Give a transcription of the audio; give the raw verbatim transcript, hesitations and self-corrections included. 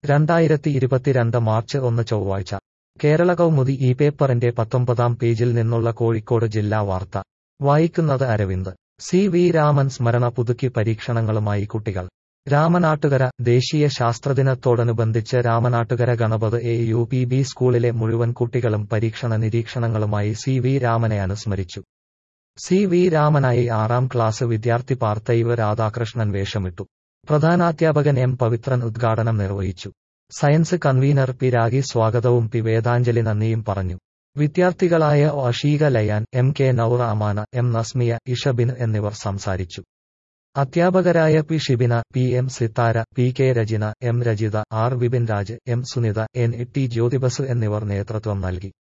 രണ്ടായിരത്തി ഇരുപത്തിരണ്ട് മാർച്ച് ഒന്ന് ചൊവ്വാഴ്ച കേരള കൗമുദി ഈ പേപ്പറിന്റെ പത്തൊമ്പതാം പേജിൽ നിന്നുള്ള കോഴിക്കോട് ജില്ലാ വാർത്ത വായിക്കുന്നത് അരവിന്ദ്. സി വി രാമൻ സ്മരണ പുതുക്കി പരീക്ഷണങ്ങളുമായി കുട്ടികൾ. രാമനാട്ടുകര. ദേശീയ ശാസ്ത്രദിനത്തോടനുബന്ധിച്ച് Ramanattukara Ganapath A U P B സ്കൂളിലെ മുഴുവൻ കുട്ടികളും പരീക്ഷണ നിരീക്ഷണങ്ങളുമായി സി വി രാമനെ അനുസ്മരിച്ചു. സി വി രാമനായി ആറാം ക്ലാസ് വിദ്യാർത്ഥി പാർത്ഥൈവ് രാധാകൃഷ്ണൻ വേഷമിട്ടു. പ്രധാനാധ്യാപകൻ എം പവിത്രൻ ഉദ്ഘാടനം നിർവഹിച്ചു. സയൻസ് കൺവീനർ പി രാഗി സ്വാഗതവും പി വേദാഞ്ജലി നന്ദിയും പറഞ്ഞു. വിദ്യാർത്ഥികളായ O Asheeka Layan, M K Naura Amana, M Nasmiya, Ishabin എന്നിവർ സംസാരിച്ചു. അധ്യാപകരായ P Shibina, P M Sithara, P K Rajina, M Rajitha, R Vipin Raj, M Sunitha, N T Jyothibas എന്നിവർ നേതൃത്വം നൽകി.